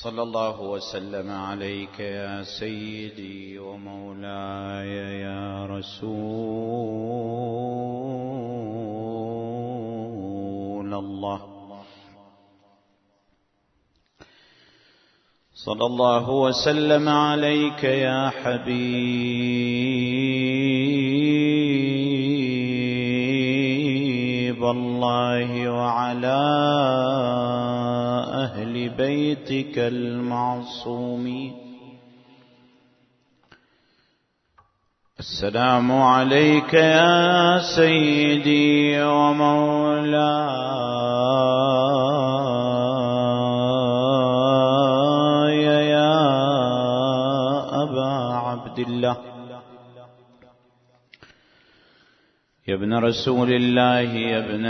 صلى الله وسلم عليك يا سيدي ومولاي يا رسول الله. صلى الله وسلم عليك يا حبيب الله وعلى أهل بيتك المعصومين. السلام عليك يا سيدي ومولاي يا أبا عبد الله، يا ابن رسول الله، يا ابن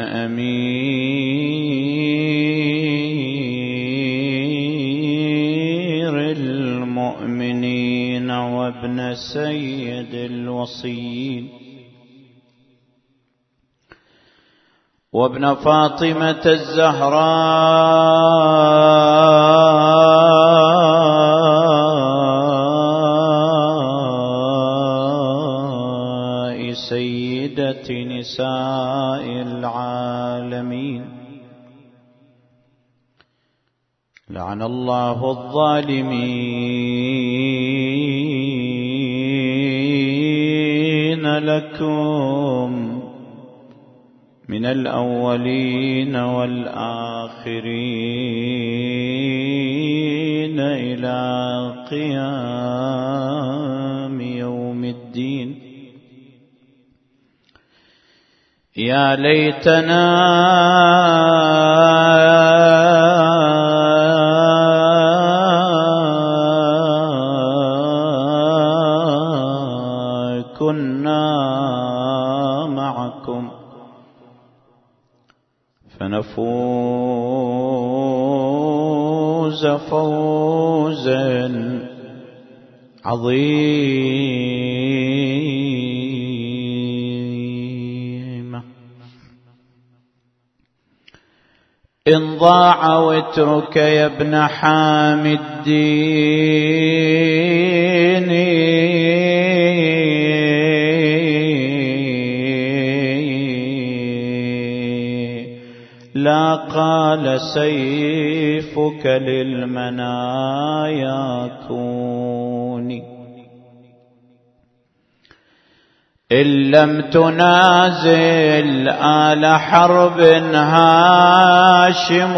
أمير المؤمنين وابن سيد الوصيين وابن فاطمة الزهراء سيدة نساء العالمين. لعن الله الظالمين لكم من الأولين والآخرين إلى قيام يوم الدين. يا ليتنا كنا معكم فنفوز فوزا عظيما. إن ضاع وترك يا ابن حامي الدين لا قال سيفك للمنايا كوني. إن لم تنازل آل حرب هاشم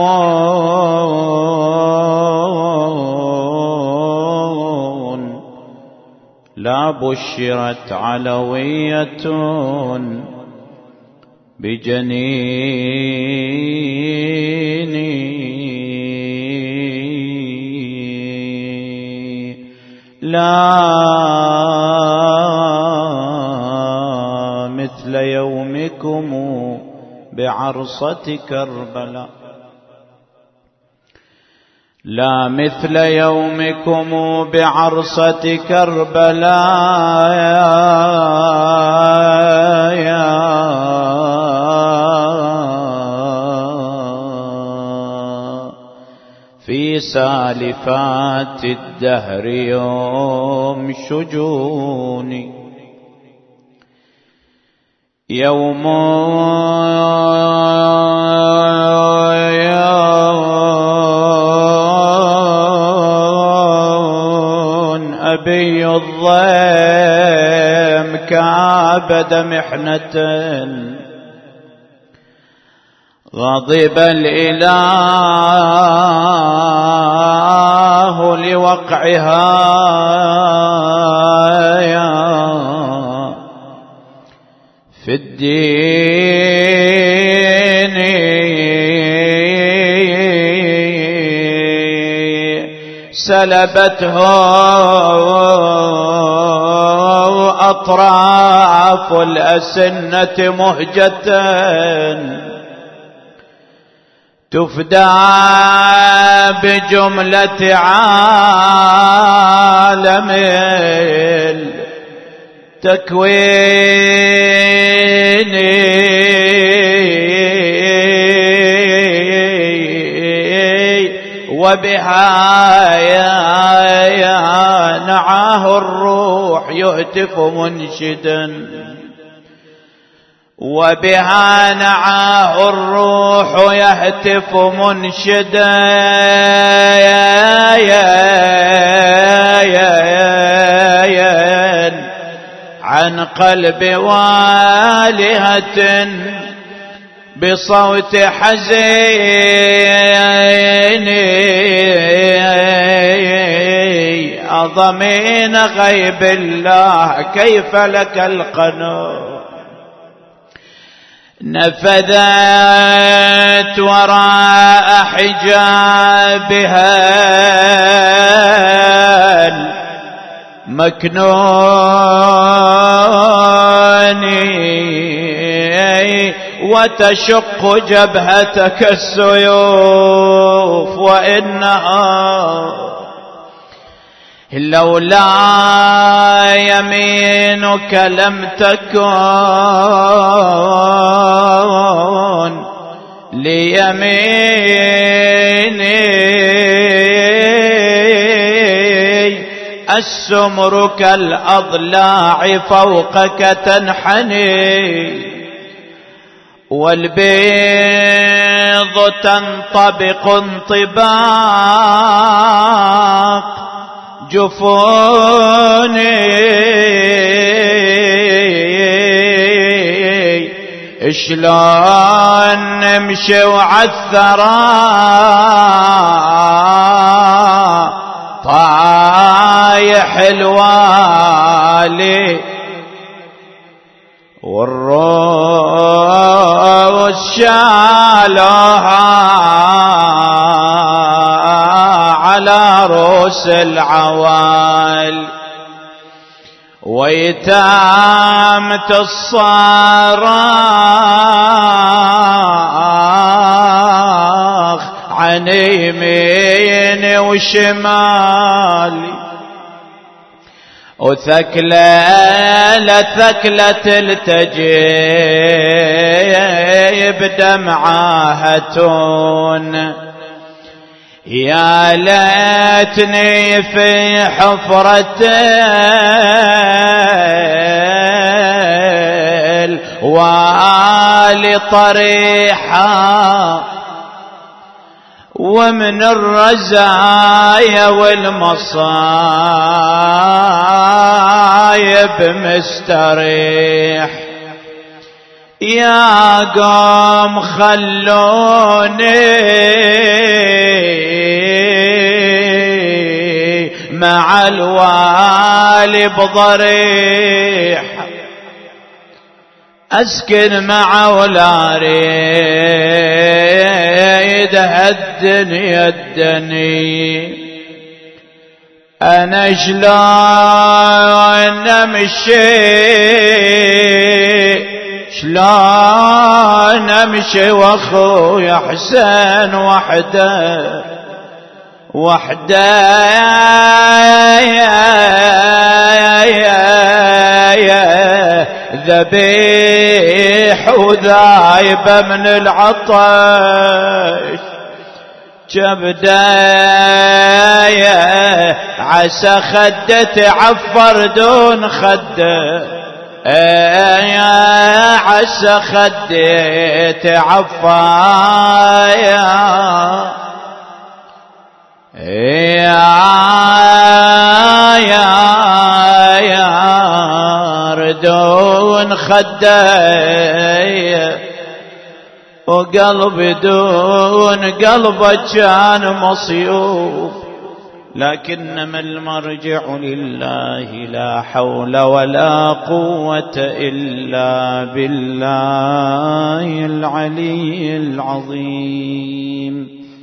لا بشرت علوية بجنيني. لا مثل يومكم بعرصة كربلاء، لا مثل يومكم بعرصة كربلاء في سالفات الدهر يوم شجوني. يوم أبي الضيم كابد محنة غضب الإله لوقعها في الدين. سلبته أطراف الأسنة مهجة تفدى بجملة عالم التكوين وبها نعاه الروح يهتف منشدا، وبها نعاه الروح يهتف منشدا عن قلب والهة بصوت حزين أضمين غيب الله كيف لك القنوت. نفذت وراء حجابها المكنون وتشق جبهتك السيوف، وإنها لولا يمينك لم تكن ليميني السمر كالأضلاع فوقك تنحني، والبيض تنطبق انطباق جفوني. شلون نمشي وعالثرى طايح الوالي، والروس شالوها على رؤوس العوال، ويتامة الصراخ عن يميني وشمالي، ثكلة التجيب دمعها تون. يا ليتني في حفرة الوالي طريحة، ومن الرزايا والمصايب مستريح. يا قوم خلوني مع الوالي بضريح، أسكن مع ولا ريد هالدنيا الدني. أنا شلون أمشي واخويا حسين وحده ذبيح وذايبة من العطش، جبداية عسى خده تعفر دون خده، عسى خده تعفر يا ردون خده، وقلبي دون قلبه كان مصيوب. لكنما المرجع لله، لا حول ولا قوة إلا بالله العلي العظيم.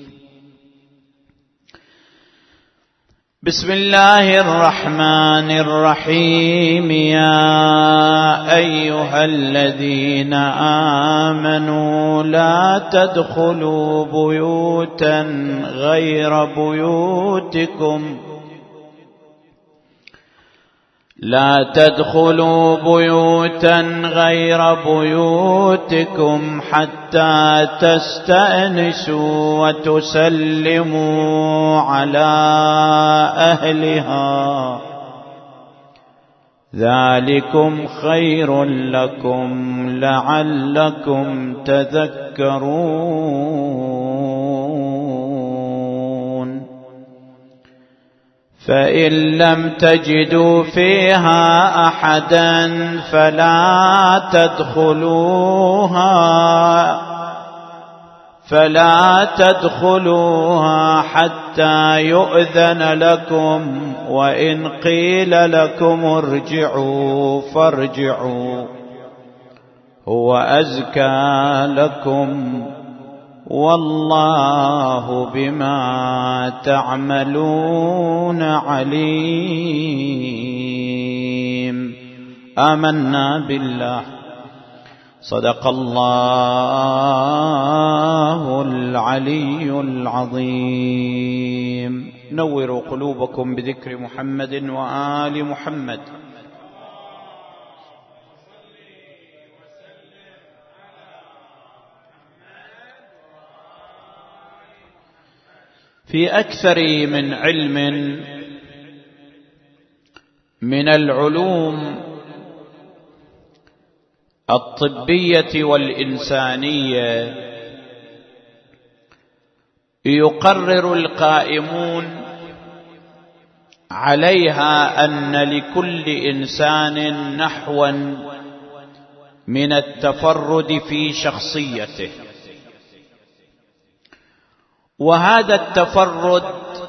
بسم الله الرحمن الرحيم. يا أيها الذين آمنوا لا تدخلوا بيوتا غير بيوتكم لا تدخلوا بيوتا غير بيوتكم حتى تستأنسوا وتسلموا على أهلها ذلكم خير لكم لعلكم تذكرون. فإن لم تجدوا فيها أحدا فلا تدخلوها حتى يؤذن لكم، وإن قيل لكم ارجعوا فارجعوا هو أزكى لكم، والله بما تعملون عليم. آمنا بالله. صدق الله العلي العظيم. نوروا قلوبكم بذكر محمد وآل محمد. في أكثر من علم من العلوم الطبية والإنسانية يقرر القائمون عليها أن لكل إنسان نحوا من التفرد في شخصيته، وهذا التفرد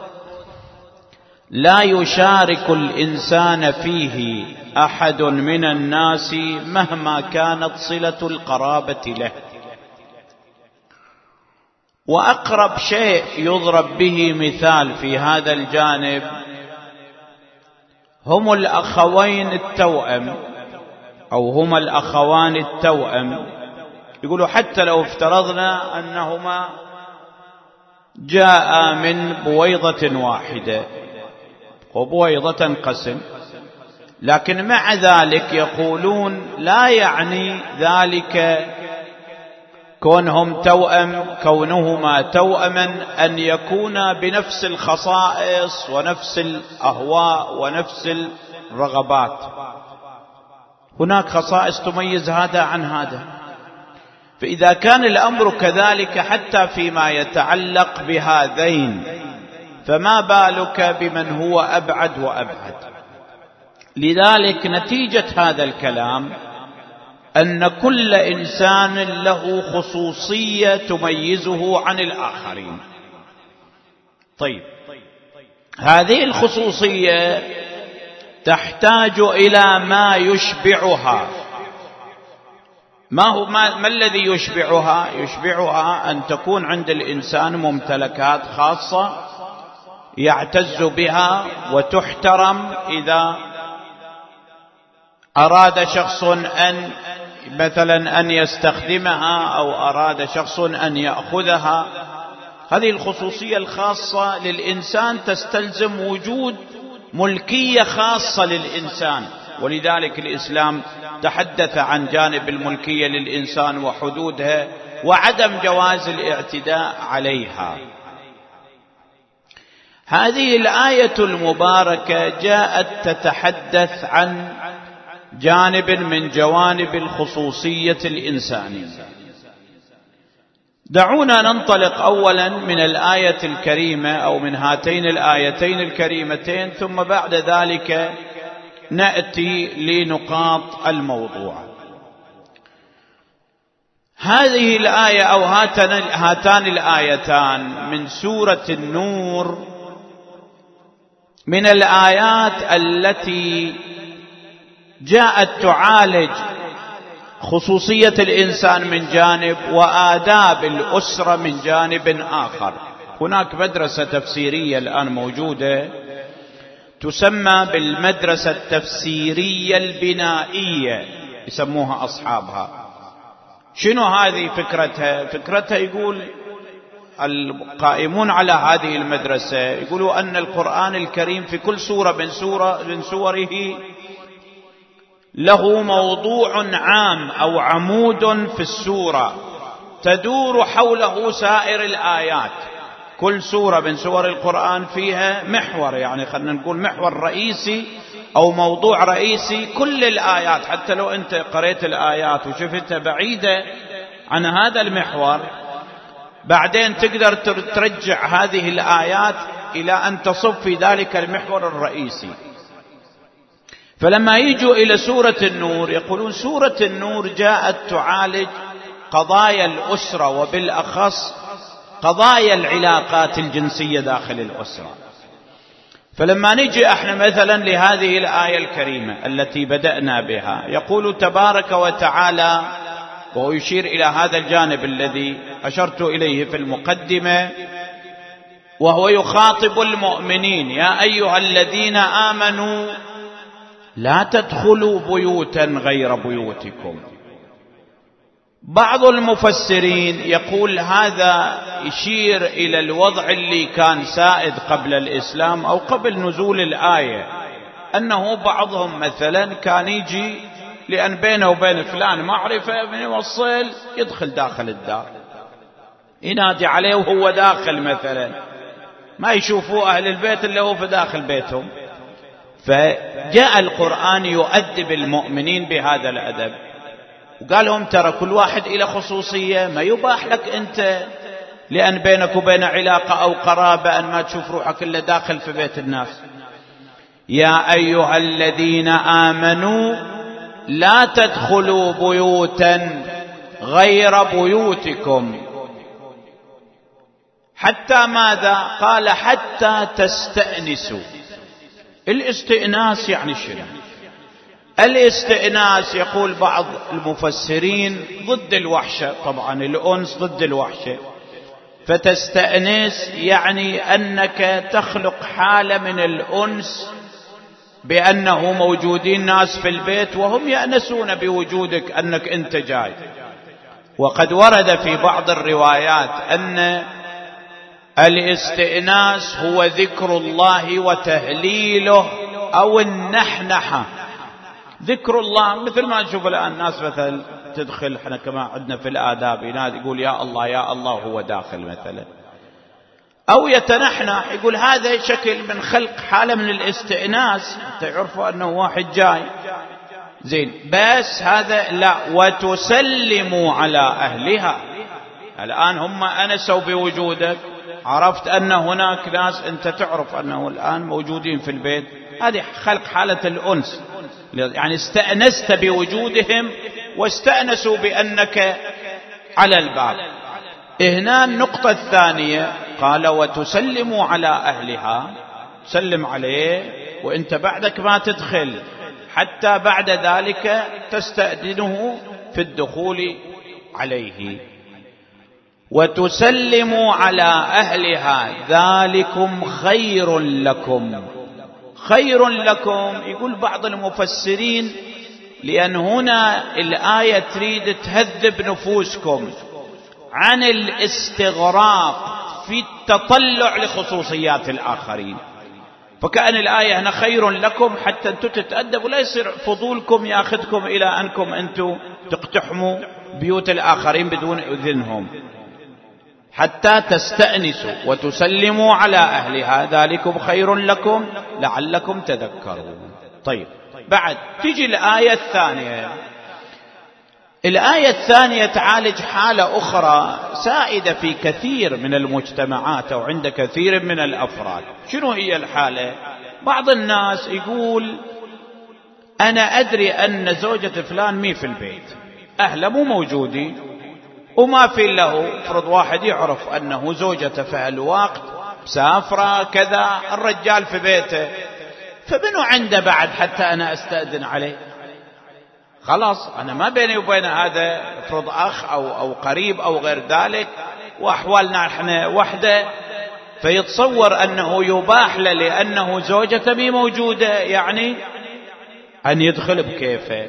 لا يشارك الإنسان فيه أحد من الناس مهما كانت صلة القرابة له. وأقرب شيء يضرب به مثال في هذا الجانب هم الأخوين التوأم، أو هما الأخوان التوأم. يقولوا حتى لو افترضنا أنهما جاء من بويضة واحدة وبويضة تنقسم، لكن مع ذلك يقولون لا يعني ذلك كونهما توأما أن يكونا بنفس الخصائص ونفس الأهواء ونفس الرغبات. هناك خصائص تميز هذا عن هذا. فإذا كان الأمر كذلك حتى فيما يتعلق بهذين، فما بالك بمن هو أبعد وأبعد. لذلك نتيجة هذا الكلام أن كل إنسان له خصوصية تميزه عن الآخرين. طيب، هذه الخصوصية تحتاج إلى ما يشبعها. ما الذي يشبعها؟ يشبعها أن تكون عند الإنسان ممتلكات خاصة يعتز بها وتحترم. إذا أراد شخص أن يستخدمها أو أراد شخص أن يأخذها، هذه الخصوصية الخاصة للإنسان تستلزم وجود ملكية خاصة للإنسان. ولذلك الإسلام تحدث عن جانب الملكية للإنسان وحدودها وعدم جواز الاعتداء عليها. هذه الآية المباركة جاءت تتحدث عن جانب من جوانب الخصوصية الإنسانية. دعونا ننطلق أولا من الآية الكريمة أو من هاتين الآيتين الكريمتين، ثم بعد ذلك نأتي لنقاط الموضوع. هذه الآية أو هاتان الآيتان من سورة النور من الآيات التي جاءت تعالج خصوصية الإنسان من جانب وآداب الأسرة من جانب آخر. هناك مدرسة تفسيرية الآن موجودة تسمى بالمدرسة التفسيرية البنائية، يسموها أصحابها. شنو هذه فكرتها؟ فكرتها يقول القائمون على هذه المدرسة يقولوا أن القرآن الكريم في كل سورة من سوره له موضوع عام أو عمود في السورة تدور حوله سائر الآيات. كل سورة من سور القرآن فيها محور، يعني خلنا نقول محور رئيسي أو موضوع رئيسي. كل الآيات حتى لو أنت قرأت الآيات وشفتها بعيدة عن هذا المحور، بعدين تقدر ترجع هذه الآيات إلى أن تصب في ذلك المحور الرئيسي. فلما يجوا إلى سورة النور يقولون سورة النور جاءت تعالج قضايا الأسرة، وبالأخص قضايا العلاقات الجنسية داخل الأسرة. فلما نجي احنا مثلا لهذه الآية الكريمة التي بدأنا بها، يقول تبارك وتعالى وهو يشير إلى هذا الجانب الذي أشرت إليه في المقدمة، وهو يخاطب المؤمنين: يا أيها الذين آمنوا لا تدخلوا بيوتا غير بيوتكم. بعض المفسرين يقول هذا يشير إلى الوضع اللي كان سائد قبل الإسلام أو قبل نزول الآية، أنه بعضهم مثلا كان يجي لأن بينه وبين فلان معرفة، من يوصل يدخل داخل الدار ينادي عليه وهو داخل، مثلا ما يشوفوا أهل البيت اللي هو في داخل بيتهم. فجاء القرآن يؤدب المؤمنين بهذا الأدب، وقال لهم ترى كل واحد إلى خصوصية، ما يباح لك أنت لأن بينك وبين علاقة أو قرابة أن ما تشوف روحك إلا داخل في بيت الناس. يا أيها الذين آمنوا لا تدخلوا بيوتا غير بيوتكم حتى ماذا؟ قال حتى تستأنسوا. الاستئناس يعني شنو؟ الاستئناس يقول بعض المفسرين ضد الوحشة، طبعا الأنس ضد الوحشة، فتستأنس يعني أنك تخلق حالة من الأنس بأنه موجودين ناس في البيت وهم يأنسون بوجودك أنك أنت جاي. وقد ورد في بعض الروايات أن الاستئناس هو ذكر الله وتهليله أو النحنحة. ذكر الله مثل ما نشوف الآن الناس مثلا تدخل، احنا كما عندنا في الآداب ينادي يقول يا الله يا الله هو داخل مثلا، أو يتنحنح، يقول هذا شكل من خلق حالة من الاستئناس حتى يعرفوا أنه واحد جاي زين. بس هذا لا، وتسلموا على أهلها. الآن هم أنسوا بوجودك، عرفت أن هناك ناس أنت تعرف أنه الآن موجودين في البيت، هذه خلق حالة الأنس، يعني استأنست بوجودهم واستأنسوا بأنك على الباب. هنا النقطة الثانية قال وتسلموا على أهلها، سلم عليه وانت بعدك ما تدخل حتى بعد ذلك تستأذنه في الدخول عليه. وتسلموا على أهلها ذلكم خير لكم. خير لكم يقول بعض المفسرين لأن هنا الآية تريد تهذب نفوسكم عن الاستغراق في التطلع لخصوصيات الآخرين، فكأن الآية هنا خير لكم حتى أنتم تتأدبوا، لا يصير فضولكم يأخذكم إلى أنكم أنتم تقتحموا بيوت الآخرين بدون إذنهم، حتى تستأنسوا وتسلموا على أهلها ذلكم خير لكم لعلكم تذكرون. طيب بعد تجي الآية الثانية. الآية الثانية تعالج حالة أخرى سائدة في كثير من المجتمعات أو عند كثير من الأفراد. شنو هي الحالة؟ بعض الناس يقول أنا أدري أن زوجة فلان مي في البيت، أهله مو موجودين وما في له، فرض واحد يعرف أنه زوجته في هالوقت مسافرة كذا، الرجال في بيته، فمنو عنده بعد حتى أنا أستأذن عليه؟ خلاص أنا ما بيني وبين هذا فرض أخ أو قريب أو غير ذلك، وأحوالنا احنا وحدة، فيتصور أنه يباح له لأنه زوجته مي موجودة يعني أن يدخل بكيفه،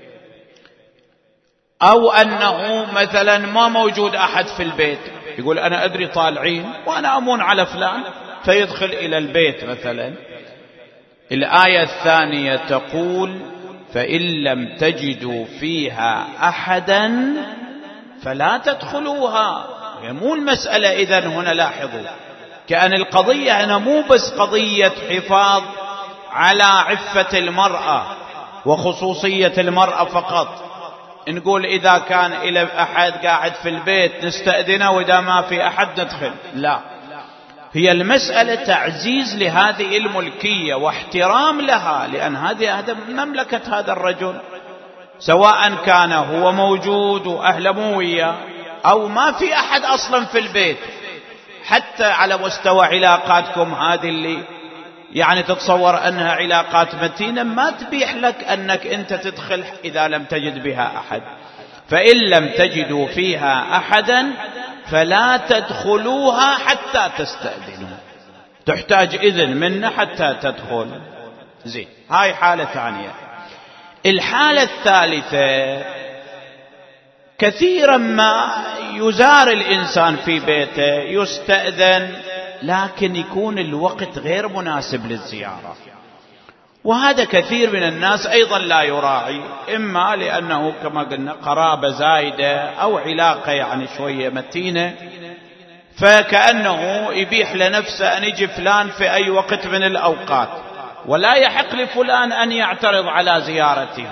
أو أنه مثلا ما موجود أحد في البيت، يقول أنا أدري طالعين وأنا أمون على فلان فيدخل إلى البيت مثلا. الآية الثانية تقول فإن لم تجدوا فيها أحدا فلا تدخلوها. مو المسألة إذن هنا لاحظوا، كأن القضية هنا مو بس قضية حفاظ على عفة المرأة وخصوصية المرأة فقط، نقول إذا كان إلى أحد قاعد في البيت نستأذنه وإذا ما في أحد ندخل، لا، هي المسألة تعزيز لهذه الملكية واحترام لها، لأن هذه مملكة هذا الرجل، سواء كان هو موجود وأهله مو وياه أو ما في أحد أصلا في البيت. حتى على مستوى علاقاتكم هذه اللي يعني تتصور أنها علاقات متينة، ما تبيح لك أنك أنت تدخل إذا لم تجد بها أحد. فإن لم تجدوا فيها أحدا فلا تدخلوها حتى تستأذنوا، تحتاج إذن منا حتى تدخل. زين، هاي حالة ثانية. الحالة الثالثة، كثيرا ما يزار الإنسان في بيته يستأذن، لكن يكون الوقت غير مناسب للزيارة، وهذا كثير من الناس أيضا لا يراعي، إما لأنه كما قلنا قرابة زايدة أو علاقة يعني شوية متينة، فكأنه يبيح لنفسه أن يجي فلان في أي وقت من الأوقات، ولا يحق لفلان أن يعترض على زيارته.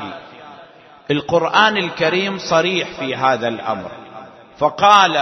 القرآن الكريم صريح في هذا الأمر، فقال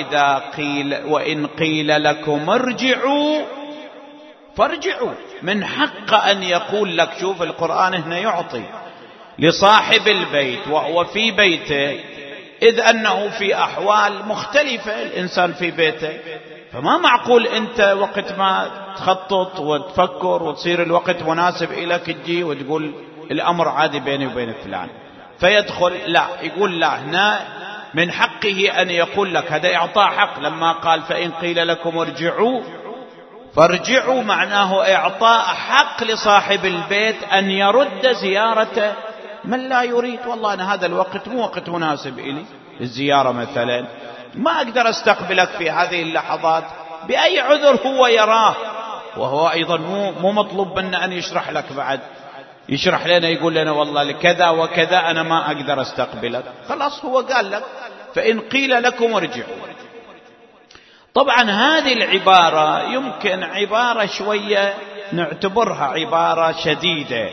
وإن قيل لكم ارجعوا فارجعوا. من حق أن يقول لك، شوف القرآن هنا يعطي لصاحب البيت وهو في بيته، إذ أنه في أحوال مختلفة الإنسان في بيته، فما معقول أنت وقت ما تخطط وتفكر وتصير الوقت مناسب إليك تجي وتقول الأمر عادي بيني وبين فلان فيدخل. لا، يقول لا، هنا من حقه أن يقول لك، هذا إعطاء حق. لما قال فإن قيل لكم ارجعوا فارجعوا، معناه إعطاء حق لصاحب البيت أن يرد زيارة من لا يريد. والله أنا هذا الوقت مو وقت مناسب إلي الزيارة مثلا، ما أقدر أستقبلك في هذه اللحظات بأي عذر هو يراه، وهو أيضا مو مطلوب منا أن يشرح لك، بعد يشرح لنا يقول لنا والله لكذا وكذا أنا ما أقدر أستقبلك. خلاص هو قال لك فإن قيل لكم ارجعوا. طبعا هذه العبارة يمكن عبارة شوية نعتبرها عبارة شديدة،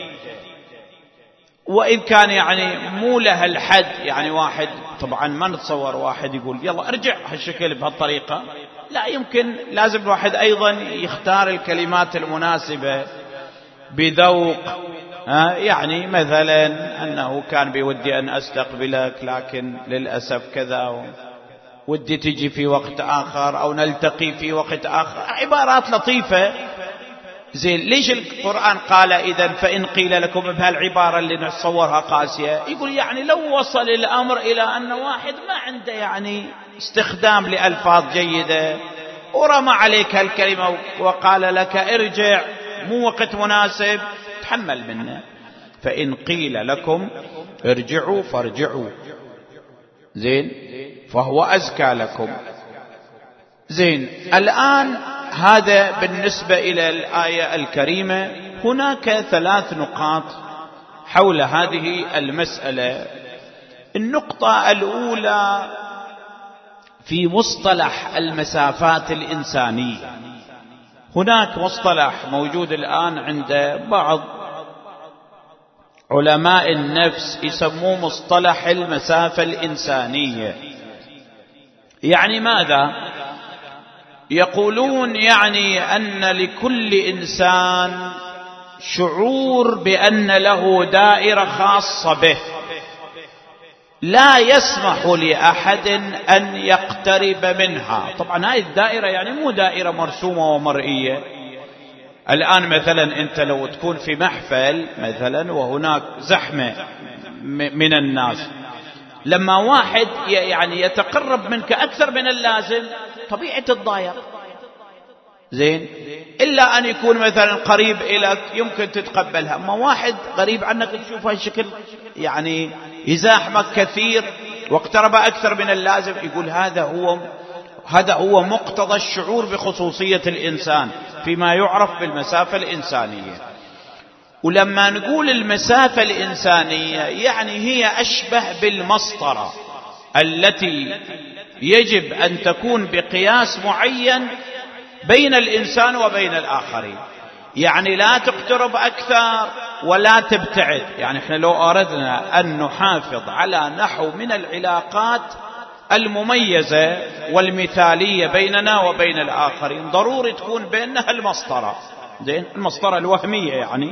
وإن كان يعني مو لها الحد. يعني واحد طبعا ما نتصور واحد يقول يلا ارجع هالشكل بهالطريقة، لا، يمكن لازم الواحد أيضا يختار الكلمات المناسبة بذوق. يعني مثلا أنه كان بودي أن أستقبلك لكن للأسف كذا، ودي تجي في وقت آخر أو نلتقي في وقت آخر، عبارات لطيفة. زين، ليش القرآن قال إذن فإن قيل لكم بهالعبارة اللي نتصورها قاسية؟ يقول يعني لو وصل الأمر إلى أن واحد ما عنده يعني استخدام لألفاظ جيدة ورمى عليك هالكلمة وقال لك ارجع مو وقت مناسب، تحمل منه. فإن قيل لكم ارجعوا فارجعوا، زين، فهو أزكى لكم. زين، الآن هذا بالنسبة إلى الآية الكريمة. هناك 3 نقاط حول هذه المسألة. النقطة الأولى في مصطلح المسافات الإنسانية. هناك مصطلح موجود الآن عند بعض علماء النفس يسموه مصطلح المسافة الإنسانية. يعني ماذا؟ يقولون يعني أن لكل إنسان شعور بأن له دائرة خاصة به، لا يسمح لأحد أن يقترب منها. طبعا هذه الدائرة يعني مو دائرة مرسومة ومرئية. الآن مثلا أنت لو تكون في محفل مثلا وهناك زحمة من الناس، لما واحد يعني يتقرب منك أكثر من اللازم طبيعي تتضايق، زين، إلا أن يكون مثلا قريب إليك يمكن تتقبلها. أما واحد قريب عنك تشوف هالشكل يعني يزاحمك كثير واقترب أكثر من اللازم، يقول هذا هو مقتضى الشعور بخصوصية الإنسان فيما يعرف بالمسافة الإنسانية. ولما نقول المسافة الإنسانية يعني هي أشبه بالمسطرة التي يجب أن تكون بقياس معين بين الإنسان وبين الآخرين، يعني لا تقترب أكثر ولا تبتعد. يعني احنا لو أردنا أن نحافظ على نحو من العلاقات المميزة والمثالية بيننا وبين الآخرين ضروري تكون بينها المسطرة، زين، المسطرة الوهمية، يعني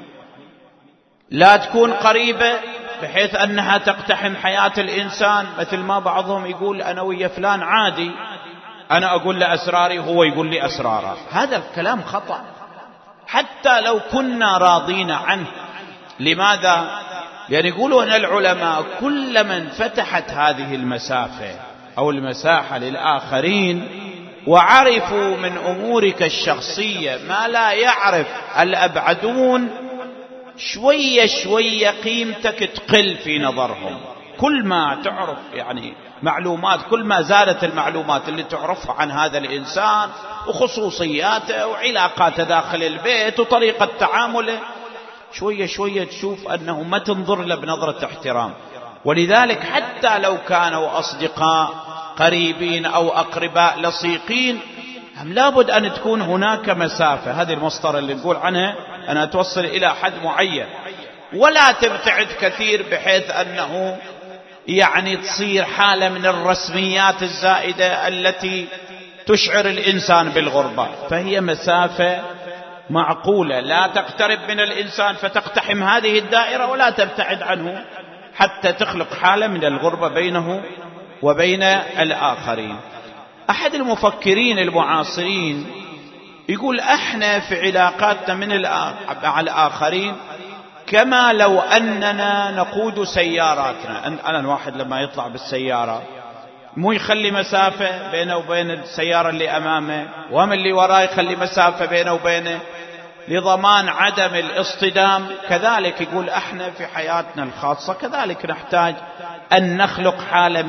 لا تكون قريبة بحيث أنها تقتحم حياة الإنسان، مثل ما بعضهم يقول أنا ويا فلان عادي، أنا أقول له أسراري وهو يقول لي أسراره. هذا الكلام خطأ حتى لو كنا راضين عنه. لماذا؟ لأن يقولون العلماء كلما انفتحت هذه المسافة أو المساحة للآخرين وعرفوا من أمورك الشخصية ما لا يعرف الأبعدون، شوية شوية قيمتك تقل في نظرهم. كل ما تعرف يعني معلومات، كل ما زادت المعلومات اللي تعرفها عن هذا الإنسان وخصوصياته وعلاقاته داخل البيت وطريقة تعامله، شوية شوية تشوف أنه ما تنظر له بنظرة احترام. ولذلك حتى لو كانوا أصدقاء قريبين أو أقرباء لصيقين، هم لابد أن تكون هناك مسافة. هذه المسطرة اللي نقول عنها أنها توصل إلى حد معين، ولا تبتعد كثير بحيث أنه يعني تصير حالة من الرسميات الزائدة التي تشعر الإنسان بالغربة. فهي مسافة معقولة، لا تقترب من الإنسان فتقتحم هذه الدائرة، ولا تبتعد عنه حتى تخلق حالة من الغربة بينه وبين الآخرين. أحد المفكرين المعاصرين يقول احنا في علاقاتنا مع الآخرين كما لو أننا نقود سياراتنا. أنا واحد لما يطلع بالسيارة مو يخلي مسافة بينه وبين السيارة اللي أمامه، وهم اللي وراه يخلي مسافة بينه وبينه لضمان عدم الاصطدام. كذلك يقول احنا في حياتنا الخاصة كذلك نحتاج أن نخلق حالة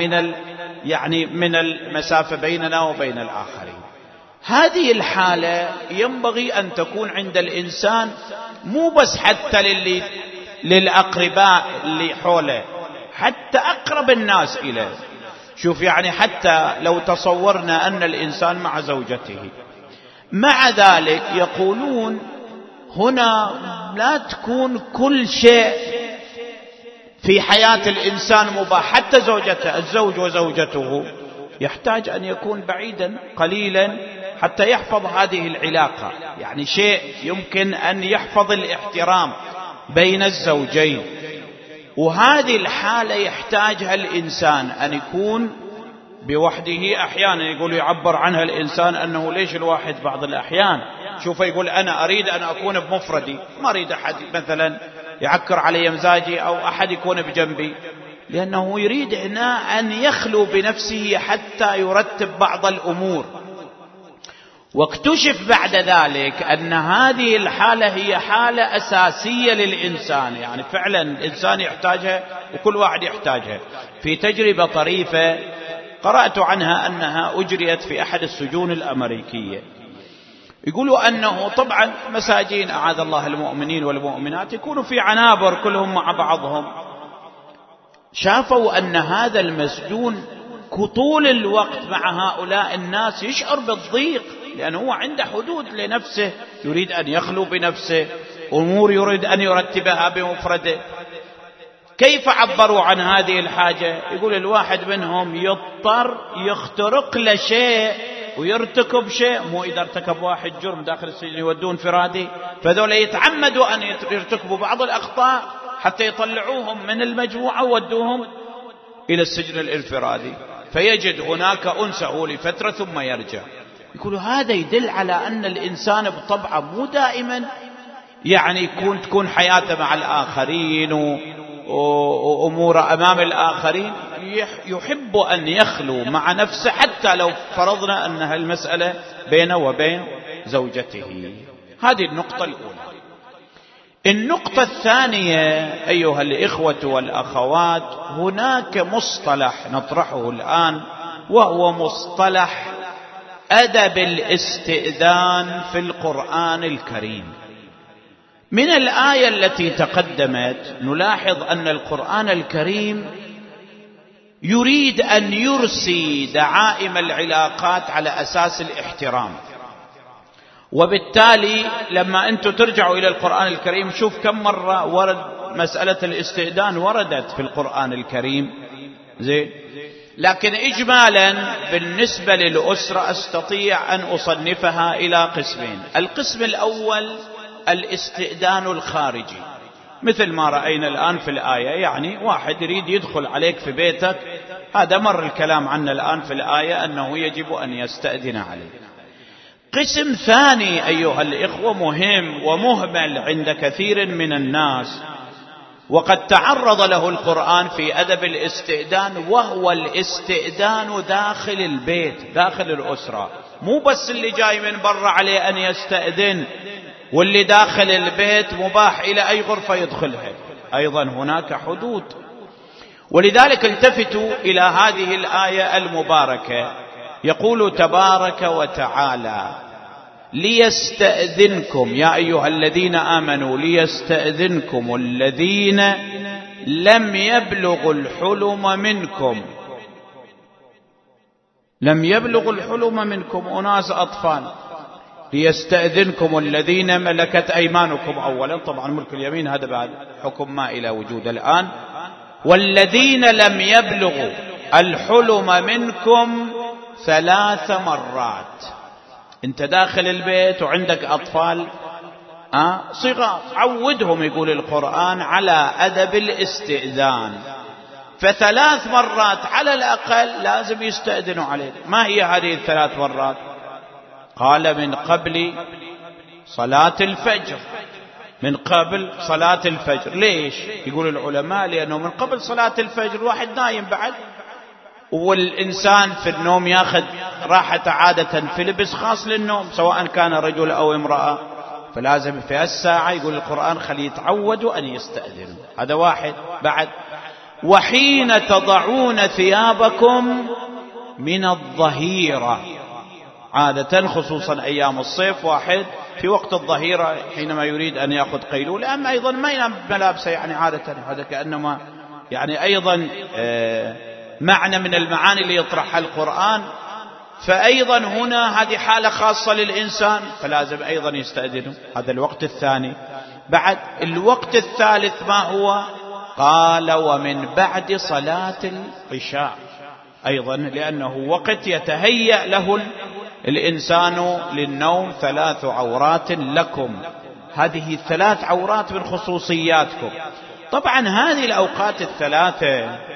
من المسافة بيننا وبين الآخرين. هذه الحالة ينبغي أن تكون عند الإنسان، مو بس حتى للأقرباء اللي حوله، حتى أقرب الناس إليه. شوف يعني حتى لو تصورنا أن الإنسان مع زوجته، مع ذلك يقولون هنا لا تكون كل شيء في حياة الإنسان مباح، حتى زوجته. الزوج وزوجته يحتاج أن يكون بعيدا قليلا حتى يحفظ هذه العلاقة، يعني شيء يمكن أن يحفظ الاحترام بين الزوجين. وهذه الحالة يحتاجها الإنسان أن يكون بوحده. أحيانا يقول يعبر عنها الإنسان أنه ليش الواحد بعض الأحيان شوف يقول أنا أريد أن أكون بمفردي، ما أريد أحد مثلا يعكر علي مزاجي أو أحد يكون بجنبي، لأنه يريد هنا أن يخلو بنفسه حتى يرتب بعض الأمور. واكتشف بعد ذلك أن هذه الحالة هي حالة أساسية للإنسان، يعني فعلا الإنسان يحتاجها وكل واحد يحتاجها. في تجربة طريفة قرأت عنها أنها أجريت في أحد السجون الأمريكية، يقولوا أنه طبعا مساجين أعاذ الله المؤمنين والمؤمنات يكونوا في عنابر كلهم مع بعضهم. شافوا أن هذا المسجون طول الوقت مع هؤلاء الناس يشعر بالضيق، لأنه هو عنده حدود لنفسه، يريد أن يخلو بنفسه، أمور يريد أن يرتبها بمفرده. كيف عبروا عن هذه الحاجة؟ يقول الواحد منهم يضطر يخترق له شيء ويرتكب شيء، مو إذا ارتكب واحد جرم داخل السجن يودون فرادي، فذول يتعمدوا أن يرتكبوا بعض الأخطاء حتى يطلعوهم من المجموعة وودوهم إلى السجن الانفرادي، فيجد هناك أنسه لفترة ثم يرجع. يقولوا هذا يدل على أن الإنسان بطبعه مو دائما يعني تكون حياته مع الآخرين وأمور أمام الآخرين، يحب أن يخلو مع نفسه حتى لو فرضنا أنها المسألة بينه وبين زوجته. هذه النقطة الأولى. النقطة الثانية أيها الإخوة والأخوات، هناك مصطلح نطرحه الآن وهو مصطلح أدب الاستئذان في القرآن الكريم. من الآية التي تقدمت نلاحظ أن القرآن الكريم يريد أن يرسي دعائم العلاقات على أساس الاحترام، وبالتالي لما أنتم ترجعوا إلى القرآن الكريم شوف كم مرة ورد مسألة الاستئذان، وردت في القرآن الكريم زين. لكن إجمالا بالنسبة للأسرة أستطيع أن أصنفها إلى قسمين. القسم الأول الاستئذان الخارجي، مثل ما رأينا الآن في الآية، يعني واحد يريد يدخل عليك في بيتك، هذا مر الكلام عنه الآن في الآية أنه يجب أن يستأذن عليه. قسم ثاني أيها الإخوة مهم ومهمل عند كثير من الناس، وقد تعرض له القرآن في أدب الاستئذان، وهو الاستئذان داخل البيت داخل الأسرة. مو بس اللي جاي من برا عليه أن يستأذن، واللي داخل البيت مباح إلى أي غرفة يدخلها، أيضا هناك حدود. ولذلك التفتوا إلى هذه الآية المباركة، يقول تبارك وتعالى: ليستأذنكم يا أيها الذين آمنوا ليستأذنكم الذين لم يبلغوا الحلم منكم. لم يبلغوا الحلم منكم أناس أطفال، ليستأذنكم الذين ملكت أيمانكم. أولا طبعا ملك اليمين هذا بعد حكم ما إلى وجود الآن. والذين لم يبلغوا الحلم منكم 3 مرات. انت داخل البيت وعندك أطفال صغار، عودهم يقول القرآن على أدب الاستئذان، ف3 مرات على الأقل لازم يستأذنوا عليك. ما هي هذه ال3 مرات؟ قال من قبل صلاة الفجر، من قبل صلاة الفجر. ليش؟ يقول العلماء لأنه من قبل صلاة الفجر واحد نايم بعد، والإنسان في النوم ياخذ راحة عادة في لبس خاص للنوم سواء كان رجل أو امرأة، فلازم في هالساعة يقول القرآن خلي يتعودوا أن يستأذنوا. هذا واحد. بعد وحين تضعون ثيابكم من الظهيرة، عادة خصوصا أيام الصيف واحد في وقت الظهيرة حينما يريد أن يأخذ قيلولة، أما أيضا ما ينام بملابسه، يعني عادة هذا كأنما يعني أيضا معنى من المعاني اللي يطرحها القرآن. فأيضا هنا هذه حالة خاصة للإنسان، فلازم أيضا يستأذنه. هذا الوقت الثاني. بعد الوقت الثالث ما هو؟ قال ومن بعد صلاة العشاء، أيضا لأنه وقت يتهيأ له الإنسان للنوم. 3 عورات لكم، هذه 3 عورات من خصوصياتكم. طبعا هذه الأوقات ال3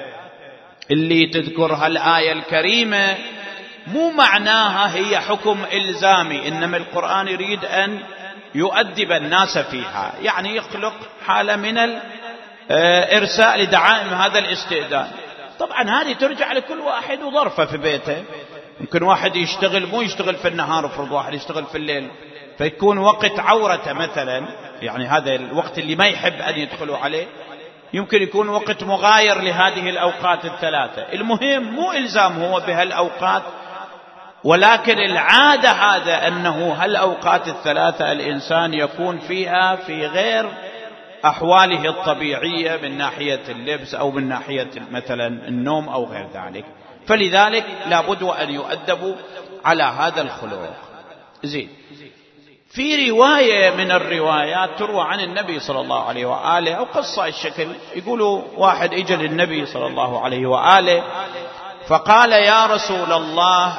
اللي تذكرها الآية الكريمة مو معناها هي حكم إلزامي، إنما القرآن يريد أن يؤدب الناس فيها، يعني يخلق حالة من الإرساء لدعائم هذا الاستئذان. طبعا هذه ترجع لكل واحد وظرفه في بيته. يمكن واحد يشتغل مو يشتغل في النهار، افرض واحد يشتغل في الليل فيكون وقت عورته مثلا، يعني هذا الوقت اللي ما يحب أن يدخلوا عليه، يمكن يكون وقت مغاير لهذه الأوقات ال3. المهم مو إلزام هو بهالأوقات، ولكن العادة هذا أنه هالأوقات ال3 الإنسان يكون فيها في غير أحواله الطبيعية من ناحية اللبس أو من ناحية مثلا النوم أو غير ذلك، فلذلك لابد أن يؤدبوا على هذا الخلق. زين. في رواية من الروايات تروى عن النبي صلى الله عليه وآله، أو قصة الشكل، يقولوا واحد إجى للنبي صلى الله عليه وآله فقال: يا رسول الله،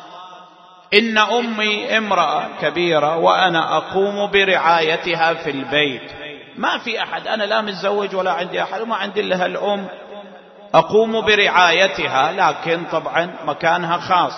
إن أمي امرأة كبيرة وأنا أقوم برعايتها في البيت، ما في أحد، أنا لا متزوج ولا عندي أحد وما عندي لها الأم، أقوم برعايتها، لكن طبعا مكانها خاص،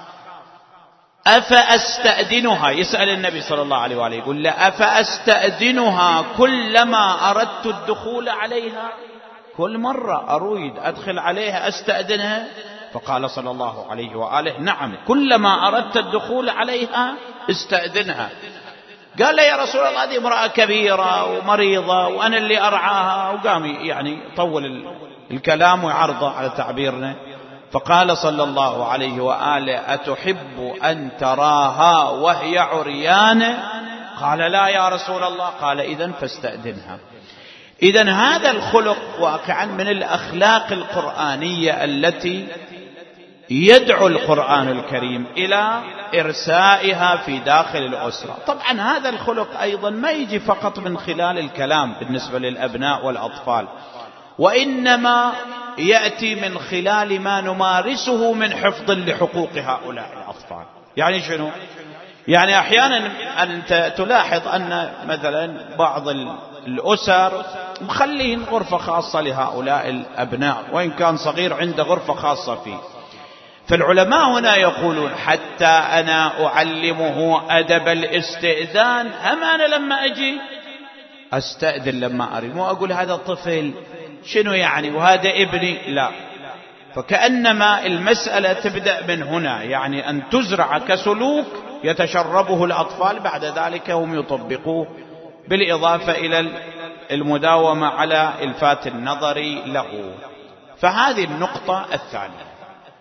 أفأستأذنها؟ يسأل النبي صلى الله عليه وآله، يقول له: أفأستأذنها كلما أردت الدخول عليها؟ كل مرة أريد أدخل عليها أستأذنها؟ فقال صلى الله عليه وآله: نعم، كلما أردت الدخول عليها استأذنها. قال له: يا رسول الله، هذه امرأة كبيرة ومريضة وأنا اللي أرعاها، وقام يعني طول الكلام وعرضه على تعبيرنا. فقال صلى الله عليه وآله: أتحب أن تراها وهي عريانة؟ قال لا يا رسول الله. قال إذن فاستأذنها. إذن هذا الخلق واقعا من الأخلاق القرآنية التي يدعو القرآن الكريم إلى إرسائها في داخل الأسرة. طبعا هذا الخلق أيضا ما يجي فقط من خلال الكلام بالنسبة للأبناء والأطفال، وإنما يأتي من خلال ما نمارسه من حفظ لحقوق هؤلاء الأطفال. يعني شنو؟ يعني أحيانا أنت تلاحظ أن مثلا بعض الأسر مخلين غرفة خاصة لهؤلاء الأبناء، وإن كان صغير عنده غرفة خاصة فيه. فالعلماء هنا يقولون حتى أنا أعلمه أدب الاستئذان، أم أنا لما أجي أستأذن لما أريد، مو أقول هذا الطفل شنو يعني وهذا ابني، لا. فكأنما المسألة تبدأ من هنا، يعني أن تزرع كسلوك يتشربه الأطفال، بعد ذلك هم يطبقوه، بالإضافة إلى المداومة على الفات النظر له. فهذه النقطة الثانية.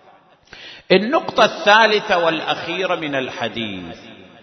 النقطة الثالثة والأخيرة من الحديث،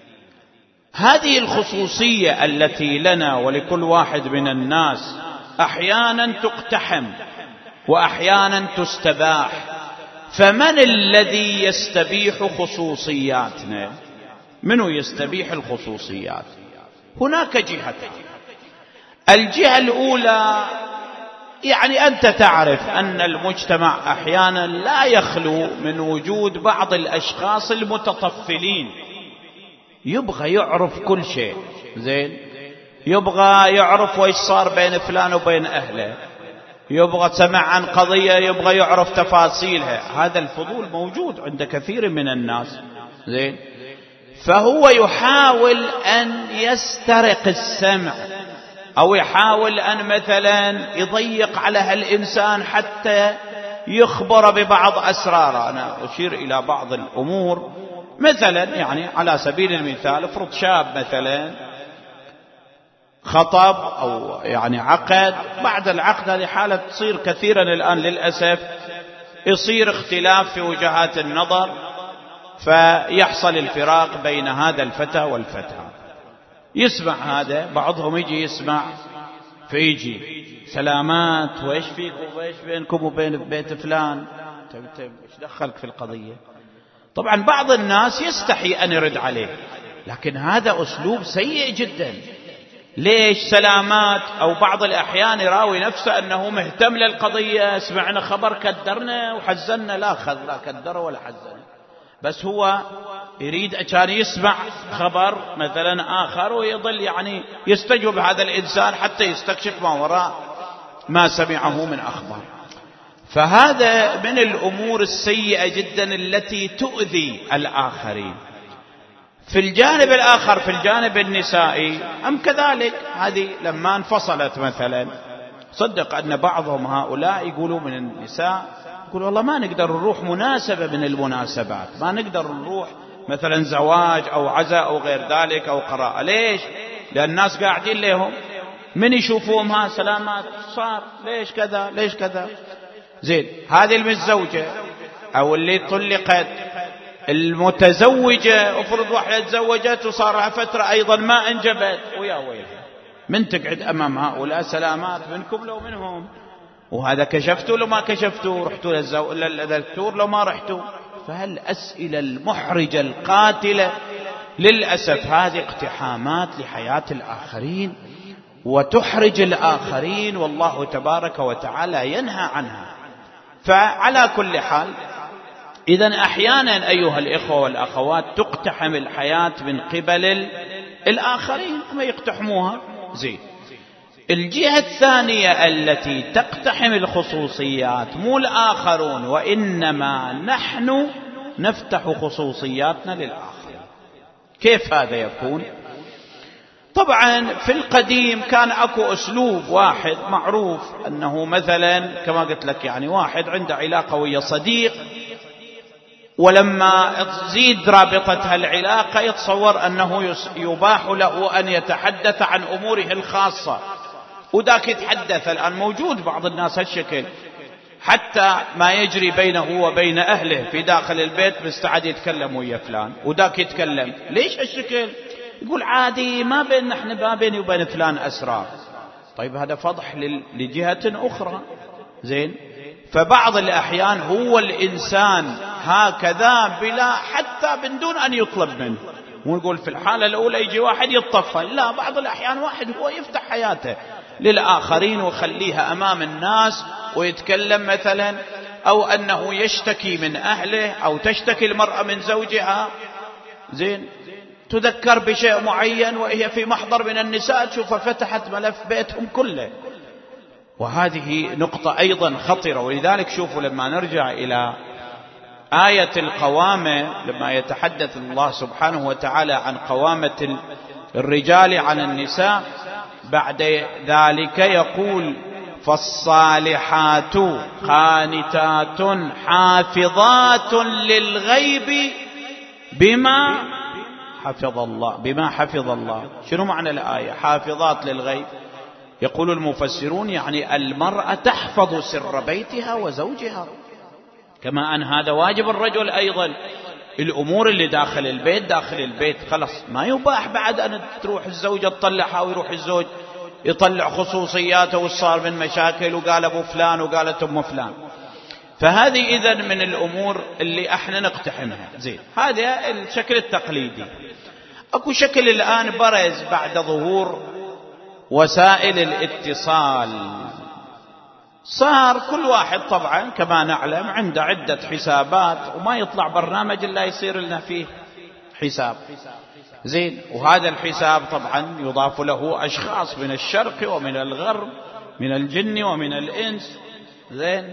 هذه الخصوصية التي لنا ولكل واحد من الناس أحيانا تقتحم وأحيانا تستباح. فمن الذي يستبيح خصوصياتنا؟ منو يستبيح الخصوصيات؟ هناك جهتين. الجهة الأولى، يعني أنت تعرف أن المجتمع أحيانا لا يخلو من وجود بعض الأشخاص المتطفلين، يبغى يعرف كل شيء، زين، يبغى يعرف وإيش صار بين فلان وبين أهله، يبغى سمع عن قضية يبغى يعرف تفاصيلها. هذا الفضول موجود عند كثير من الناس، زين. فهو يحاول أن يسترق السمع، أو يحاول أن مثلا يضيق على هالإنسان حتى يخبر ببعض أسراره. أنا أشير إلى بعض الأمور، مثلا يعني على سبيل المثال، افرض شاب مثلا خطب أو يعني عقد، بعد العقد هذه حالة تصير كثيرا الآن للأسف، يصير اختلاف في وجهات النظر، فيحصل الفراق بين هذا الفتى والفتاة. يسمع هذا، بعضهم يجي يسمع فيجي سلامات، وإيش فيكم وإيش بينكم وبين بيت فلان، إيش دخلك في القضية؟ طبعا بعض الناس يستحي أن يرد عليه، لكن هذا أسلوب سيء جدا. ليش سلامات؟ أو بعض الأحيان يراوي نفسه أنه مهتم للقضية، سمعنا خبر كدرنا وحزننا، لا كدر ولا حزن، بس هو يريد كان يسمع خبر مثلا آخر، ويظل يعني يستجوب هذا الإنسان حتى يستكشف ما وراء ما سمعه من أخبار. فهذا من الأمور السيئة جدا التي تؤذي الآخرين. في الجانب الآخر، في الجانب النسائي أم كذلك، هذه لما انفصلت مثلا، صدق أن بعضهم هؤلاء يقولوا من النساء، يقول والله ما نقدر نروح مناسبة من المناسبات، ما نقدر نروح مثلا زواج أو عزاء أو غير ذلك أو قراءة. ليش؟ لأن الناس قاعدين لهم من يشوفوهم ها سلامات صار، ليش كذا ليش كذا. زين، هذه المتزوجة أو اللي طلقت، المتزوجة افرض واحدة تزوجت وصار لها فترة أيضا ما انجبت، ويا ويلها من تقعد أمام هؤلاء سلامات منكم لو منهم، وهذا كشفتوا لو ما كشفتوا، رحتوا للدكتور لو ما رحتوا. فهالأسئلة المحرجة القاتلة للأسف هذه اقتحامات لحياة الآخرين وتحرج الآخرين، والله تبارك وتعالى ينهى عنها. فعلى كل حال، إذن أحيانا أيها الإخوة والأخوات تقتحم الحياة من قبل الآخرين، ما يقتحموها. زين، الجهة الثانية التي تقتحم الخصوصيات مو الآخرون، وإنما نحن نفتح خصوصياتنا للآخرين. كيف هذا يكون؟ طبعا في القديم كان أكو أسلوب واحد معروف، أنه مثلا كما قلت لك، يعني واحد عنده علاقة ويا صديق، ولما تزيد رابطة العلاقة يتصور أنه يباح له أن يتحدث عن أموره الخاصة، وذاك يتحدث. الآن موجود بعض الناس هالشكل، حتى ما يجري بينه وبين أهله في داخل البيت مستعد يتكلم ويا فلان، وذاك يتكلم. ليش هالشكل؟ يقول عادي، ما بين نحن ما بيني وبين فلان أسرار. طيب هذا فضح لجهة أخرى. زين. فبعض الأحيان هو الإنسان هكذا بلا حتى من دون أن يطلب منه. ونقول في الحالة الأولى يجي واحد يتطفل، لا، بعض الأحيان واحد هو يفتح حياته للآخرين ويخليها أمام الناس ويتكلم مثلا، أو أنه يشتكي من أهله، أو تشتكي المرأة من زوجها. زين. تذكر بشيء معين وهي في محضر من النساء تشوفها فتحت ملف بيتهم كله. وهذه نقطة أيضا خطرة. ولذلك شوفوا لما نرجع إلى آية القوامة، لما يتحدث الله سبحانه وتعالى عن قوامة الرجال على النساء، بعد ذلك يقول فالصالحات قانتات حافظات للغيب بما حفظ الله. بما حفظ الله، شنو معنى الآية حافظات للغيب؟ يقول المفسرون يعني المرأة تحفظ سر بيتها وزوجها، كما أن هذا واجب الرجل أيضا. الأمور اللي داخل البيت داخل البيت، خلاص ما يباح بعد أن تروح الزوجة تطلعها ويروح الزوج يطلع خصوصياته وصار من مشاكل وقال أبو فلان وقالت أم فلان. فهذه إذن من الأمور اللي احنا نقتحمها. زين. هذا الشكل التقليدي. أكو شكل الآن برز بعد ظهور وسائل الاتصال. صار كل واحد طبعا كما نعلم عنده عدة حسابات، وما يطلع برنامج إلا يصير لنا فيه حساب. زين. وهذا الحساب طبعا يضاف له أشخاص من الشرق ومن الغرب، من الجن ومن الإنس. زين.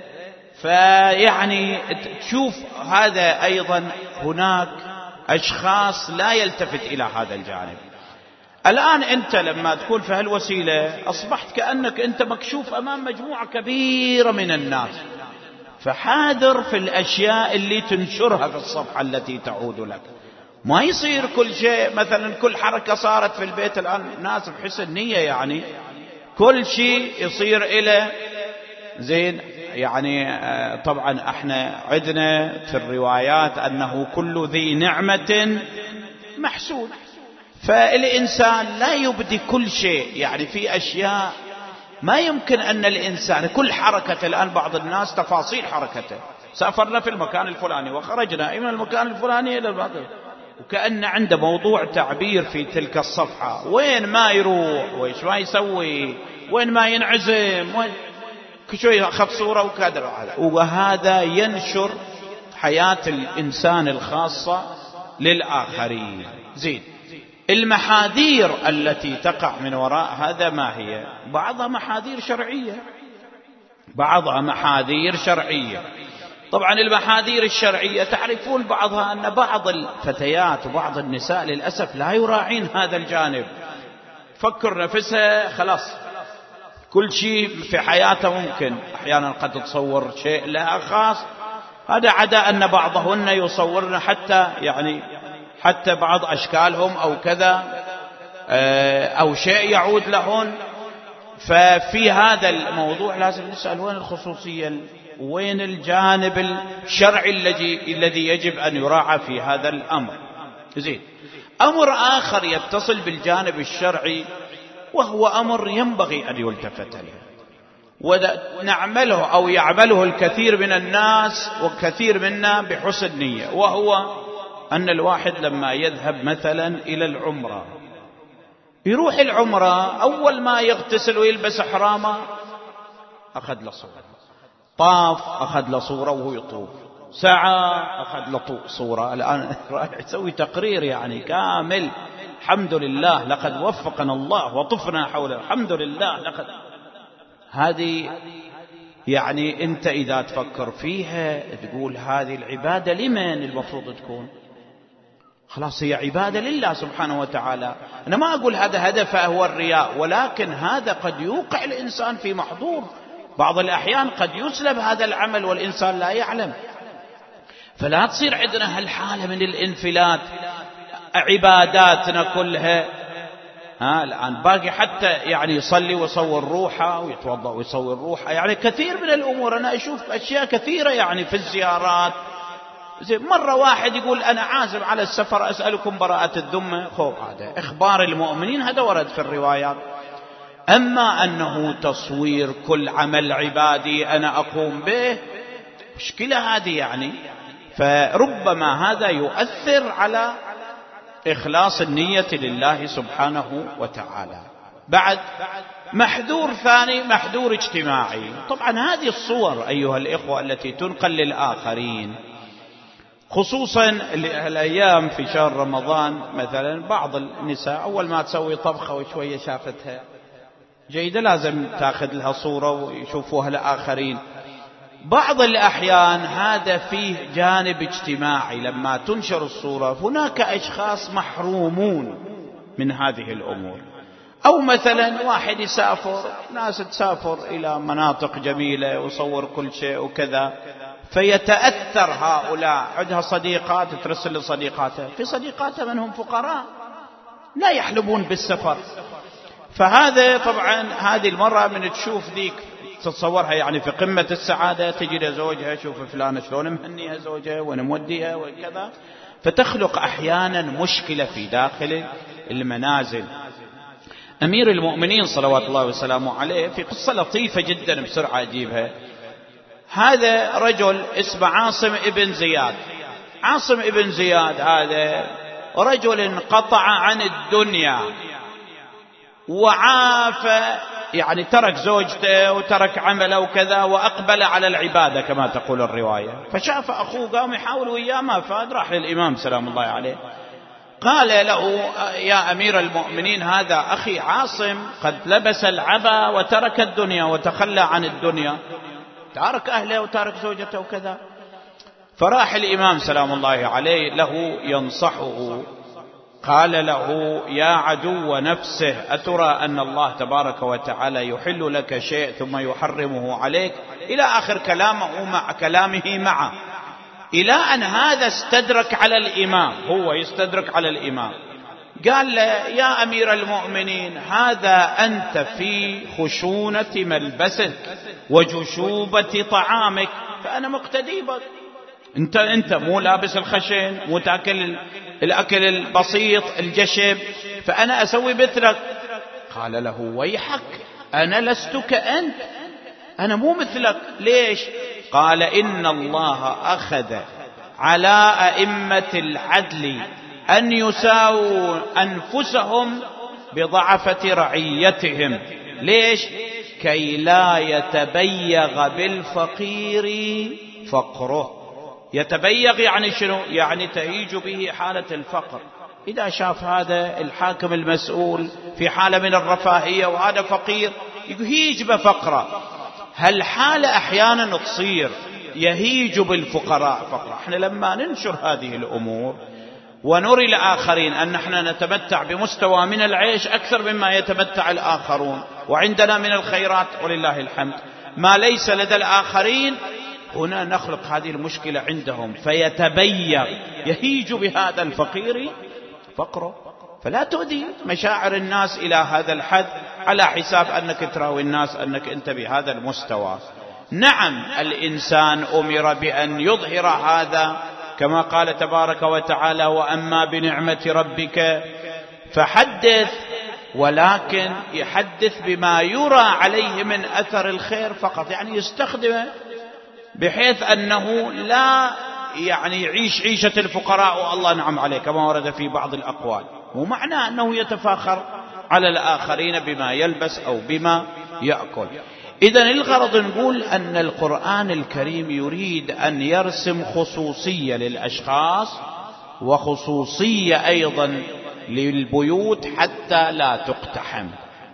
فيعني تشوف هذا أيضا هناك أشخاص لا يلتفت إلى هذا الجانب. الآن أنت لما تكون في هالوسيلة أصبحت كأنك أنت مكشوف أمام مجموعة كبيرة من الناس، فحاذر في الأشياء اللي تنشرها في الصفحة التي تعود لك. ما يصير كل شيء مثلا كل حركة صارت في البيت الآن الناس بحسن نية، يعني كل شيء يصير إلى زين. يعني طبعا احنا عندنا في الروايات أنه كل ذي نعمة محسود. فالإنسان لا يبدي كل شيء، يعني في أشياء ما يمكن أن الإنسان كل حركة. الآن بعض الناس تفاصيل حركته، سافرنا في المكان الفلاني وخرجنا من المكان الفلاني إلى المكان، وكأن عنده موضوع تعبير في تلك الصفحة، وين ما يروح وإيش ما يسوي، وين ما ينعزم، وين شوي أخذ صورة وكذا. وهذا ينشر حياة الإنسان الخاصة للآخرين. زين. المحاذير التي تقع من وراء هذا ما هي؟ بعضها محاذير شرعية، بعضها محاذير شرعية. طبعا المحاذير الشرعية تعرفون بعضها أن بعض الفتيات وبعض النساء للأسف لا يراعين هذا الجانب. فكر نفسها خلاص كل شيء في حياته ممكن، أحيانا قد تصور شيء لها خاص. هذا عدا أن بعضهن يصورن حتى يعني حتى بعض أشكالهم أو كذا أو شيء يعود لهن. ففي هذا الموضوع لازم نسأل وين الخصوصية، وين الجانب الشرعي الذي يجب أن يراعى في هذا الأمر. زين. أمر آخر يتصل بالجانب الشرعي وهو أمر ينبغي أن يلتفت له ونعمله أو يعمله الكثير من الناس وكثير منا بحسن نية، وهو أن الواحد لما يذهب مثلا إلى العمرة، يروح العمرة أول ما يغتسل ويلبس إحرامه أخذ له صورة، طاف أخذ له صورة وهو يطوف، سعى أخذ له صورة. الآن رايح يسوي تقرير يعني كامل، الحمد لله لقد وفقنا الله وطفنا حوله، الحمد لله لقد. هذه يعني أنت إذا تفكر فيها تقول هذه العبادة لمن المفروض تكون؟ خلاص هي عبادة لله سبحانه وتعالى. أنا ما أقول هذا هدفه هو الرياء، ولكن هذا قد يوقع الإنسان في محظور. بعض الأحيان قد يسلب هذا العمل والإنسان لا يعلم. فلا تصير عندنا هالحالة من الانفلات، عباداتنا كلها الآن باقي حتى يعني يصلي ويصور روحه ويتوضأ ويصور روحه، يعني كثير من الأمور. أنا أشوف أشياء كثيرة يعني في الزيارات زين مرة واحد يقول أنا عازم على السفر أسألكم براءة الذمة، هذا إخبار المؤمنين، هذا ورد في الروايات. أما أنه تصوير كل عمل عبادي أنا أقوم به، مشكلة هذه يعني. فربما هذا يؤثر على إخلاص النية لله سبحانه وتعالى. بعد محذور ثاني، محذور اجتماعي. طبعا هذه الصور أيها الإخوة التي تنقل للآخرين، خصوصا الأيام في شهر رمضان مثلا، بعض النساء أول ما تسوي طبخة وشوية شافتها جيدة لازم تأخذ لها صورة ويشوفوها الآخرين. بعض الأحيان هذا فيه جانب اجتماعي، لما تنشر الصورة هناك أشخاص محرومون من هذه الأمور. أو مثلا واحد يسافر، ناس تسافر إلى مناطق جميلة ويصور كل شيء وكذا، فيتأثر هؤلاء. عندها صديقات ترسل لصديقاتها، في صديقاتها منهم فقراء لا يحلمون بالسفر. فهذا طبعا هذه المرة من تشوف ذيك تتصورها يعني في قمة السعادة، تجي لزوجها شوف فلانة شلون مهنيها زوجها وين موديها وكذا، فتخلق أحيانا مشكلة في داخل المنازل. أمير المؤمنين صلوات الله وسلامه عليه في قصة لطيفة جدا بسرعة أجيبها. هذا رجل اسمه عاصم ابن زياد. عاصم ابن زياد هذا رجل انقطع عن الدنيا وعاف، يعني ترك زوجته وترك عمله وكذا وأقبل على العبادة كما تقول الرواية. فشاف أخوه قام يحاول وياه ما فاد، راح للإمام سلام الله عليه قال له يا أمير المؤمنين هذا أخي عاصم قد لبس العبا وترك الدنيا وتخلى عن الدنيا، تارك أهله وتارك زوجته وكذا. فراح الإمام سلام الله عليه له ينصحه، قال له يا عدو نفسه أترى أن الله تبارك وتعالى يحل لك شيء ثم يحرمه عليك، إلى آخر كلامه معه، إلى أن هذا استدرك على الإمام، هو يستدرك على الإمام. قال له يا أمير المؤمنين هذا أنت في خشونة ملبسك وجشوبة طعامك، فأنا مقتدي بك. أنت مو لابس الخشن، مو تأكل الأكل البسيط الجشب، فأنا أسوي مثلك. قال له ويحك أنا لست كأنت، أنا مو مثلك. ليش؟ قال إن الله أخذ على أئمة العدل أن يساووا أنفسهم بضعفة رعيتهم. ليش؟ كي لا يتبيغ بالفقير فقره. يتبيغ يعني شنو؟ يعني تهيج به حالة الفقر. إذا شاف هذا الحاكم المسؤول في حالة من الرفاهية وهذا فقير يهيج بفقره، هالحالة أحيانا تصير يهيج بالفقراء فقرة. احنا لما ننشر هذه الأمور ونري الآخرين أن احنا نتمتع بمستوى من العيش أكثر مما يتمتع الآخرون، وعندنا من الخيرات ولله الحمد ما ليس لدى الآخرين، هنا نخلق هذه المشكلة عندهم، فيتبيغ يهيج بهذا الفقير فقره. فلا تؤذي مشاعر الناس إلى هذا الحد على حساب أنك تراوي الناس أنك أنت بهذا المستوى. نعم الإنسان أمر بأن يظهر هذا كما قال تبارك وتعالى وأما بنعمة ربك فحدث، ولكن يحدث بما يرى عليه من أثر الخير فقط، يعني يستخدمه بحيث أنه لا يعني يعيش عيشة الفقراء والله نعم عليه كما ورد في بعض الأقوال، ومعنى أنه يتفاخر على الآخرين بما يلبس أو بما يأكل. إذن الغرض نقول أن القرآن الكريم يريد أن يرسم خصوصية للأشخاص وخصوصية أيضا للبيوت حتى لا تقتحم.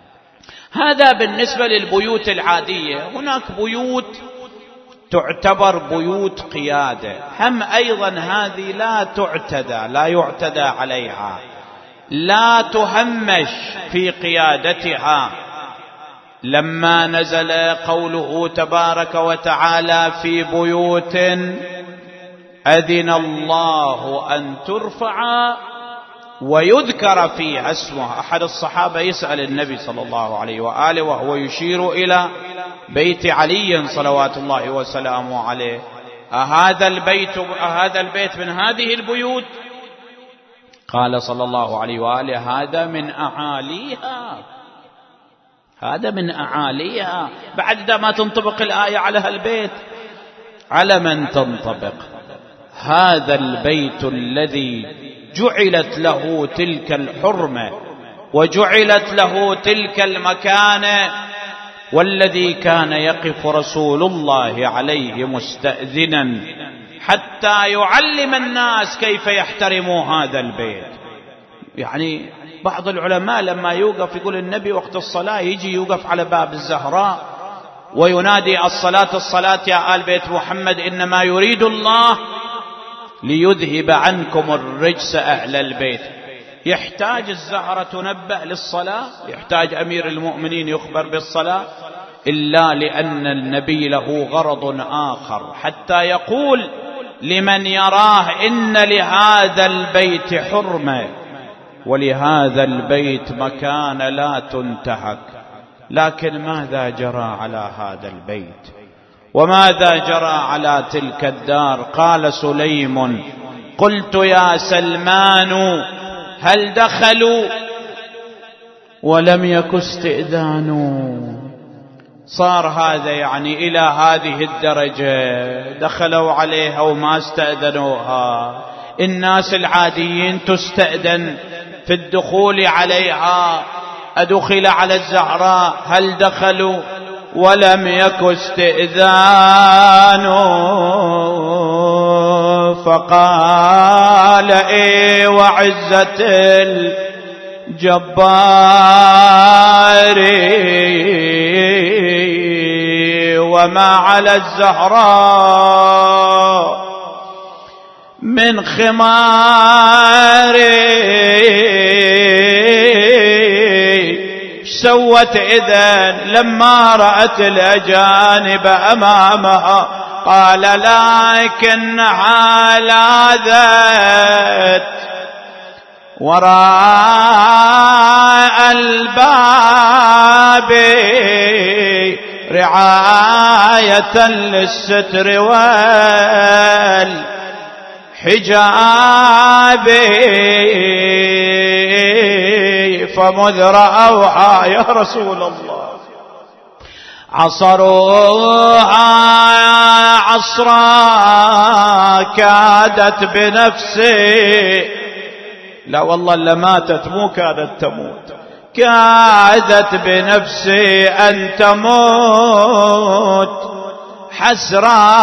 هذا بالنسبة للبيوت العادية. هناك بيوت تعتبر بيوت قيادة، هم أيضا هذه لا يعتدى عليها، لا تهمش في قيادتها. لما نزل قوله تبارك وتعالى في بيوت أذن الله أن ترفع ويذكر فيها اسمه، أحد الصحابة يسأل النبي صلى الله عليه وآله وهو يشير إلى بيت علي صلوات الله وسلامه عليه، أهذا البيت من هذه البيوت؟ قال صلى الله عليه وآله هذا من أعاليها، هذا من أعاليها. بعد ما تنطبق الآية على هالبيت، على من تنطبق؟ هذا البيت الذي جعلت له تلك الحرمة وجعلت له تلك المكانة، والذي كان يقف رسول الله عليه مستأذنا حتى يعلم الناس كيف يحترموا هذا البيت. يعني بعض العلماء لما يوقف يقول النبي وقت الصلاة يجي يوقف على باب الزهراء وينادي الصلاة يا آل بيت محمد، إنما يريد الله ليذهب عنكم الرجس أهل البيت. يحتاج الزهرة تنبه للصلاة؟ يحتاج أمير المؤمنين يخبر بالصلاة؟ إلا لأن النبي له غرض آخر، حتى يقول لمن يراه إن لهذا البيت حرمة ولهذا البيت مكان لا تنتهك. لكن ماذا جرى على هذا البيت وماذا جرى على تلك الدار؟ قال سليم: قلت يا سلمان هل دخلوا ولم يك استئذان. صار هذا يعني إلى هذه الدرجة، دخلوا عليها وما استأذنوها. الناس العاديين تستأذن في الدخول عليها. أدخل على الزهراء هل دخلوا ولم يك استئذان؟ فقال إيه وعزة الجبار وما على الزهراء من خمار. سوت إذن لما رأت الأجانب أمامها؟ قال لكنها لاذت وراء الباب رعاية للستر والحجاب. فمذ رأوها يا رسول الله عصروها عصرا كادت بنفسي، لا والله اللي ماتت مو كادت تموت، كادت بنفسي أن تموت حسرا.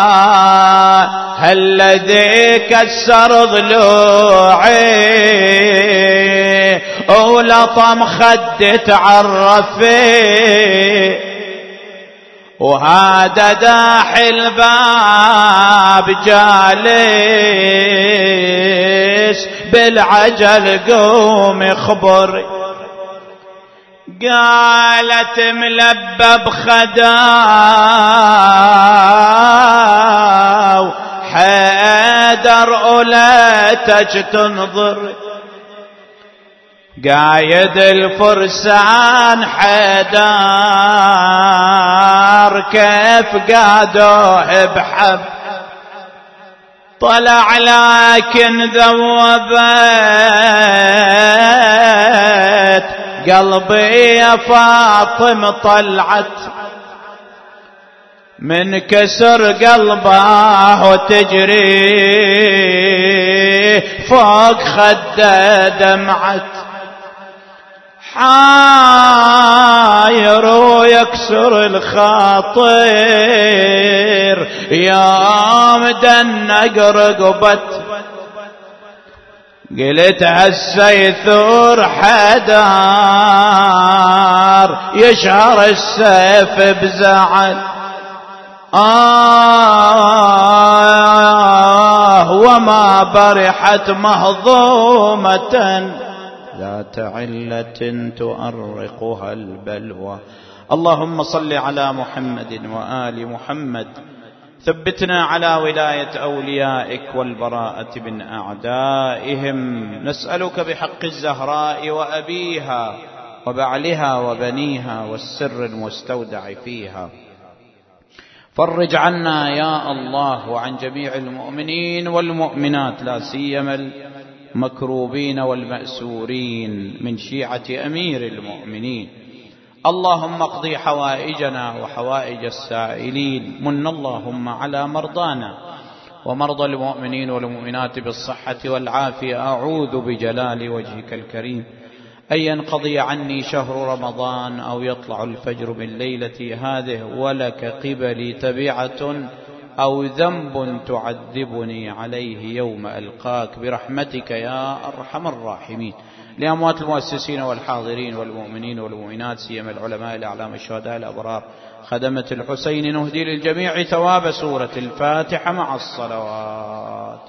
الذي كسر ضلوعي ولطم خدي تعرفي، وهذا داحي الباب جالس بالعجل قوم اخبري. قالت ملبب خداو حيدر أولتك تنظر، قايد الفرسان حيدر كيف قادوه بحب. طلع لكن ذوبت قلبي يا فاطمة، طلعت من كسر قلبه وتجري فوق خده دمعت. حاير ويكسر الخاطر يوم دنق رقبت. قلت هالسيثور حدار يشعر السيف بزعل. وما برحت مهضومة ذات علة تؤرقها البلوى. اللهم صل على محمد وآل محمد. ثبتنا على ولاية أوليائك والبراءة من أعدائهم. نسألك بحق الزهراء وأبيها وبعلها وبنيها والسر المستودع فيها، فرج عنا يا الله وعن جميع المؤمنين والمؤمنات، لا سيما المكروبين والمأسورين من شيعة أمير المؤمنين. اللهم اقض حوائجنا وحوائج السائلين. من اللهم على مرضانا ومرضى المؤمنين والمؤمنات بالصحة والعافية. أعوذ بجلال وجهك الكريم أن ينقضي عني شهر رمضان أو يطلع الفجر من ليلتي هذه ولك قبلي تبعة أو ذنب تعذبني عليه يوم ألقاك برحمتك يا أرحم الراحمين. لأموات المؤسسين والحاضرين والمؤمنين والمؤمنات سيما العلماء الأعلام الشهداء الأبرار خدمة الحسين، نهدي للجميع ثواب سورة الفاتحة مع الصلوات.